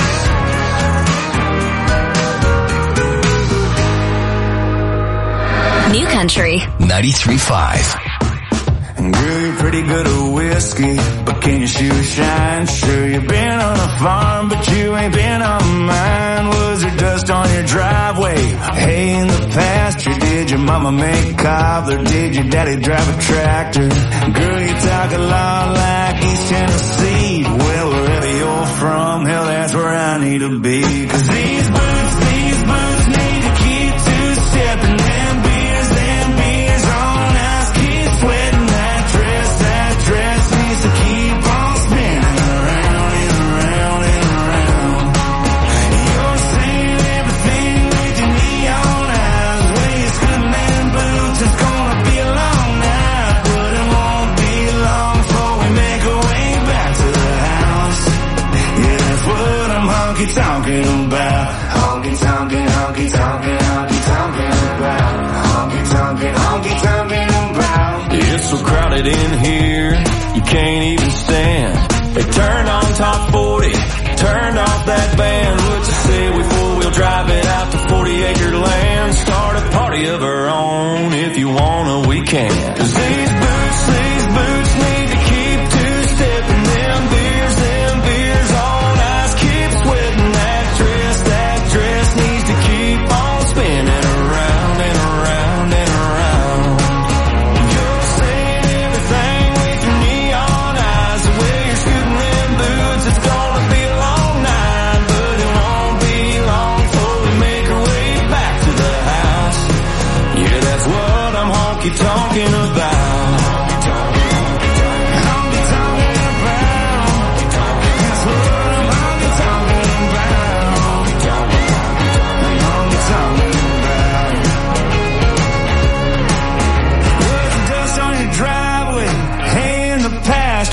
New Country 93.5. Girl, you're pretty good at whiskey, but can your shoes shine? Sure, you've been on a farm, but you ain't been on mine. Was there dust on your driveway? Hey, in the pasture, did your mama make cobbler? Did your daddy drive a tractor? Girl, you talk a lot like East Tennessee. Well, wherever you're from, hell, that's where I need to be. 'Cause these boots need to keep two-stepping. Them beers on ice, keep sweating. That dress needs to keep on spinning around and around and around. You're saying everything with your neon eyes. Way you're scooting them boots, it's gonna be a long night, but it won't be long before we make our way back to the house. Yeah, that's what I'm honky-tonking about. Honky-tonking, honky-tonking, honky-tonking about. Honky-tonking, honky-tonking about. It's so crowded in here, you can't even stand. They turned on top 40, turned off that band. What you say we four-wheel drive it out to 40-acre land? Start a party of our own, if you wanna, we can. 'Cause these boots need to keep two-stepping. Them beers on ice, keep sweating. That dress needs to keep on spinning around and around and around. You're saying everything with your neon eyes. The way you're scooting them boots, it's gonna be a long night, but it won't be long before we make our way back to the house. Yeah, that's what I'm honky-tonking about.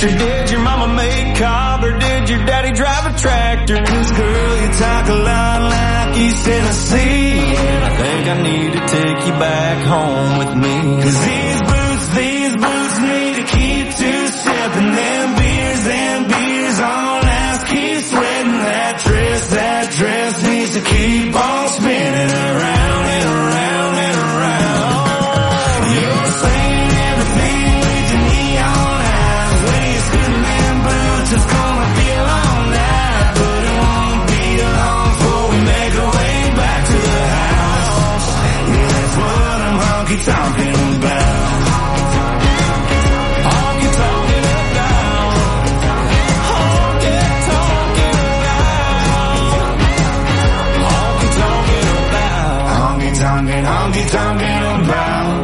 factor? Did your mama make cob or did your daddy drive a tractor? 'Cause girl, you talk a lot like East Tennessee, and I think I need to take you back home with me. 'Cause these boots need to keep two-stepping. Them beers on last, keep sweating. That dress needs to keep on spinning around and around and around. You're saying everything with your neon eyes. When you're spinning them boots, it's gonna feel all night, but it won't be long before we make our way back to the house. Yeah, that's what I'm honky-tonking about. Honky-tonkin' about.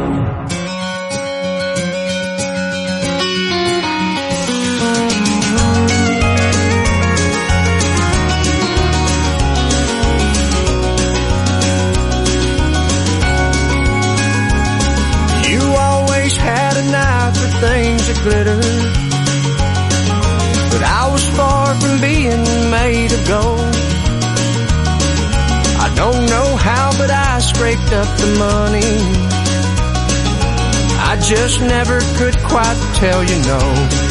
You always had an eye for things that glitter, but I was far from being made of gold. I don't know how, but I scraped up the money. I just never could quite tell you no.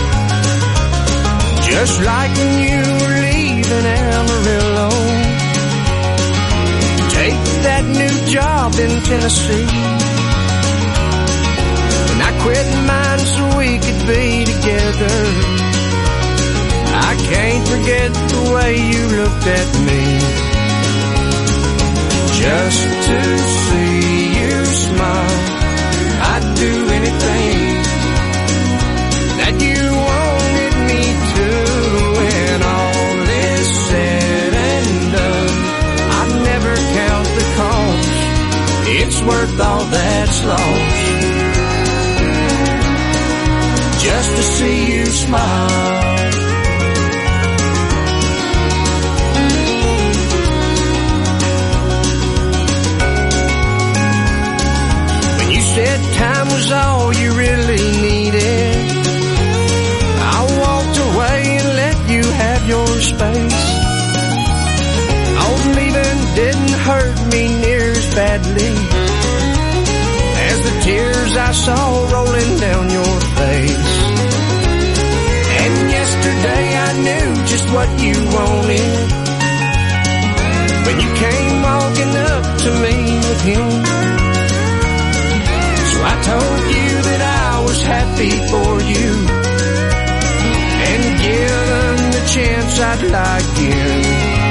Just like when you were leaving Amarillo, take that new job in Tennessee. And I quit mine so we could be together. I can't forget the way you looked at me. Just to see you smile, I'd do anything that you wanted me to. When all is said and done, I'd never count the cost. It's worth all that's lost. Just to see you smile. Said time was all you really needed. I walked away and let you have your space. Oh, leaving didn't hurt me near as badly as the tears I saw rolling down your face. And yesterday I knew just what you wanted when you came walking up to me with him. I told you that I was happy for you, and given the chance I'd like in,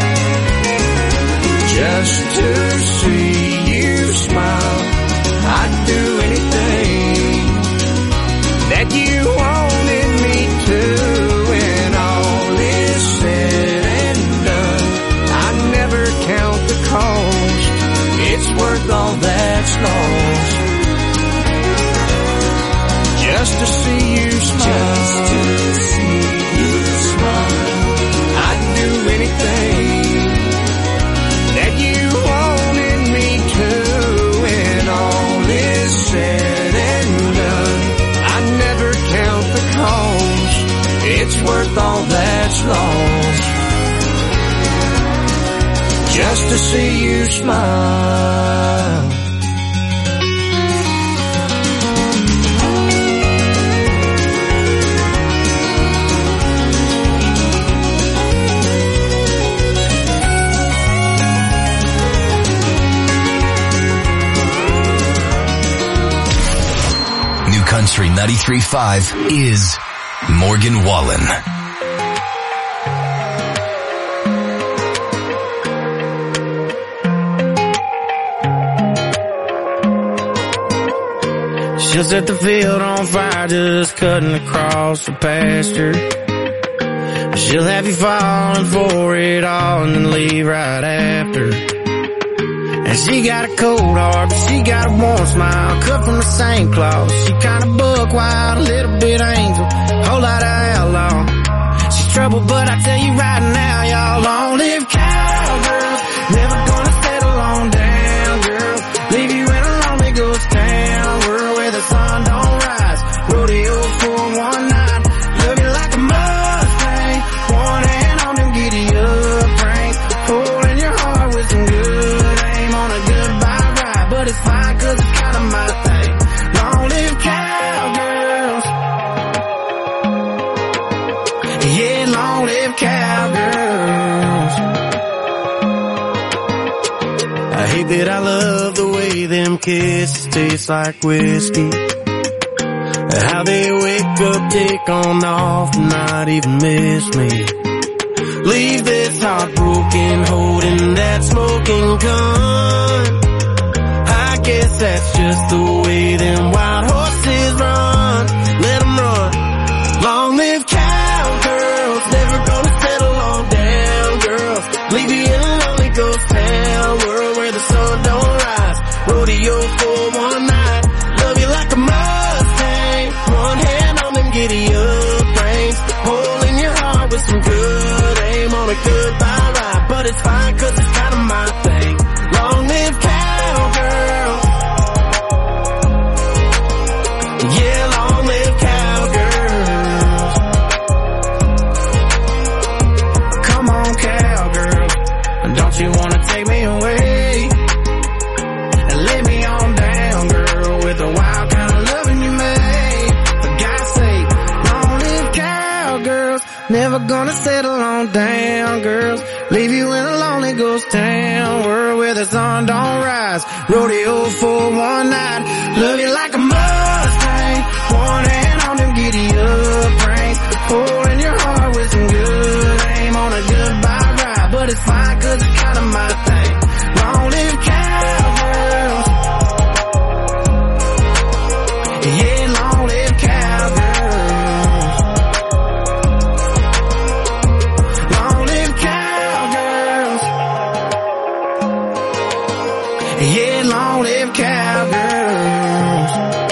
just to see you smile. I'd do anything that you wanted me to. When all is said and done, I never count the cost. It's worth all that's lost. Just to see you smile. Just to see you smile. I'd do anything that you wanted me to. When all is said and done, I never count the cost. It's worth all that's lost. Just to see you smile. Country 93.5 is Morgan Wallen. She'll set the field on fire just cutting across the pasture. She'll have you falling for it all and then leave right after. And she got a cold heart, but she got a warm smile, cut from the same cloth. She kinda buck wild, a little bit angel, whole lot of outlaw. She's trouble, but I tell you right now, y'all, long-lived cowgirls, never gonna settle on down, girl. Leave you in a lonely ghost town, world where the sun don't rise. Rodeo for one night, love you like a that I love the way them kisses taste like whiskey. How they wake up, take on off, and not even miss me. Leave this heart broken, holding that smoking gun. I guess that's just the way them wild horses run. Let them run. Long live cowgirls, never gonna settle on down girls. Leave you in a lonely ghost town world where the sun don't rise. Rodeo for one night, love you like a Mustang. One hand on them giddy up reins, hole in your heart with some good aim on a goodbye ride. But it's fine 'cause it's kind of my thing. Long live cowgirls. Yeah, long live cowgirls. Come on, cowgirl, don't you wanna take me away and lay me on down, girl, with the wild kind of loving you made. For God's sake, long live cowgirls, never gonna settle on down, girls. Leave you in a lonely ghost town world where the sun don't rise. Rodeo for one night, love you like a Mustang. One hand on them giddy up reins, hole in your heart with some good aim on a goodbye ride. But it's fine 'cause it's kind of my thing. Long live cowgirls. Yeah, long live cowgirls. Long live cowgirls. Yeah, long live cowgirls.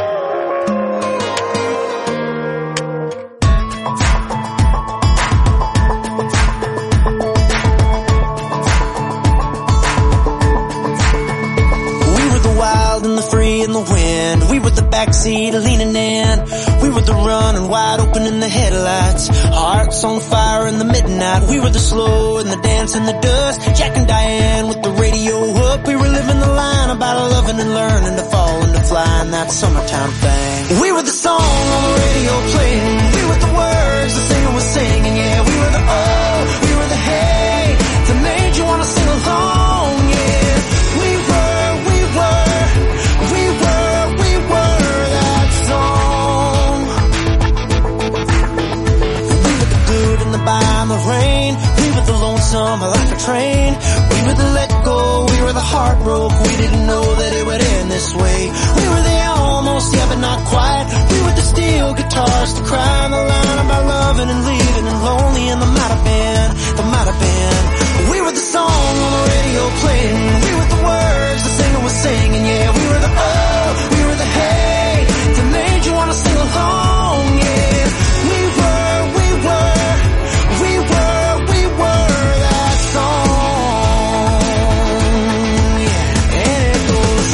And the free and the wind, we were the backseat leaning in, we were the running wide open in the headlights, hearts on fire in the midnight. We were the slow and the dance in the dust, Jack and Diane with the radio up. We were living the line about loving and learning to fall and to fly in that summertime thing. We were the song on the radio playing, we were the words the singer was singing. Yeah, we were the oh, we were the hey that made you wanna sing along. Yeah, we were that song. We were the good and the bad and the rain, we were the lonesome like a train, we were the let go, we were the heartbroke, we didn't know that it would end this way. We were the almost, yeah but not quite, we were the steel guitars to cry on the line about loving and leaving and lonely, and the might have been. We were the song on the radio playing, we were the words the singer was singing. Yeah, we were the oh, we were the hey that made you wanna sing along. Yeah, we were that song. Yeah, and it goes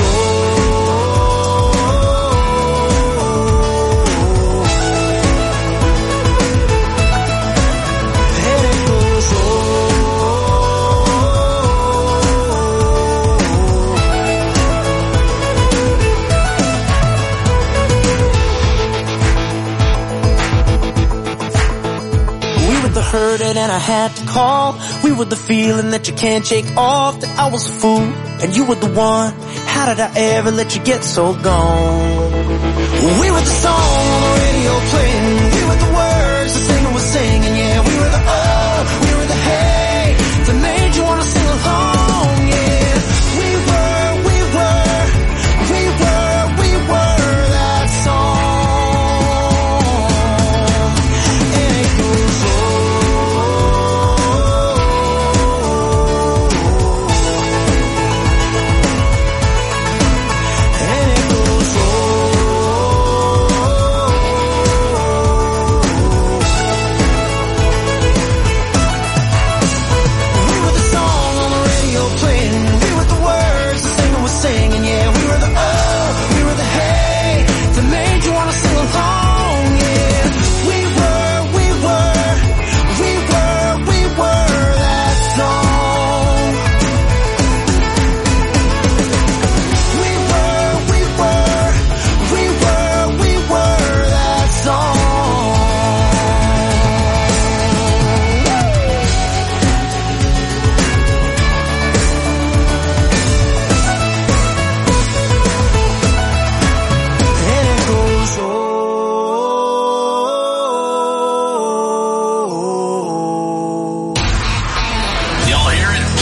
hurted and I had to call. We were the feeling that you can't shake off, that I was a fool and you were the one. How did I ever let you get so gone? We were the song on the radio playing, we were the words the singer was singing. Yeah, we were the oh, we were the hey that made you wanna sing along. Yeah, we were that song. And it goes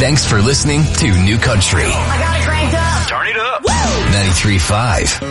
Thanks for listening to New Country. I got it cranked up. Turn it up. 93.5.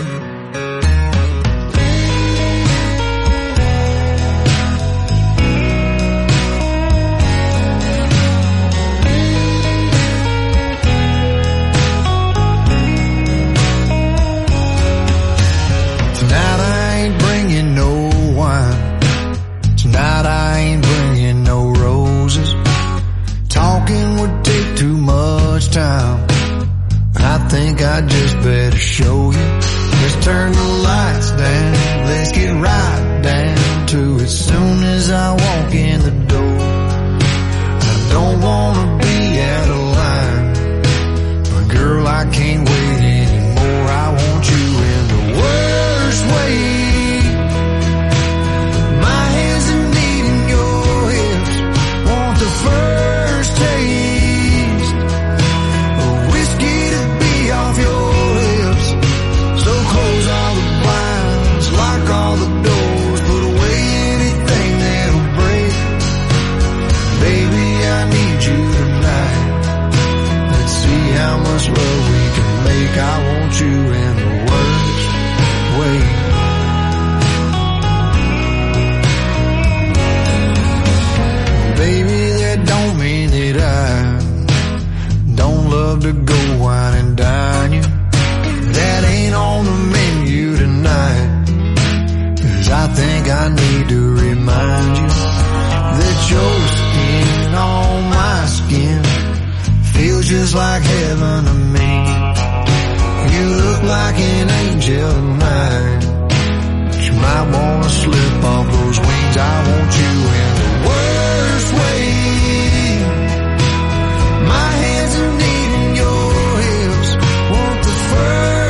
Tonight I ain't bringing no wine. Tonight I ain't bringing no roses. Talking would take too much time. I think I just better show you. Let's turn the lights down. Let's get right down to it. Soon as I walk in the door, I don't wanna be out of line. But girl, I can't wait anymore. I want you in the worst way. My hands are needing your hips. Want the first taste of whiskey to be off your lips. So close all the blinds, lock all the doors, put away anything that'll break. Baby, I need you tonight. Let's see how much love we can make. I want you in the worst way. Baby, that don't mean that I don't love to go wine and dine you. That ain't on the menu tonight. 'Cause I think I need to remind you that your skin on my skin feels just like heaven to me. You look like an angel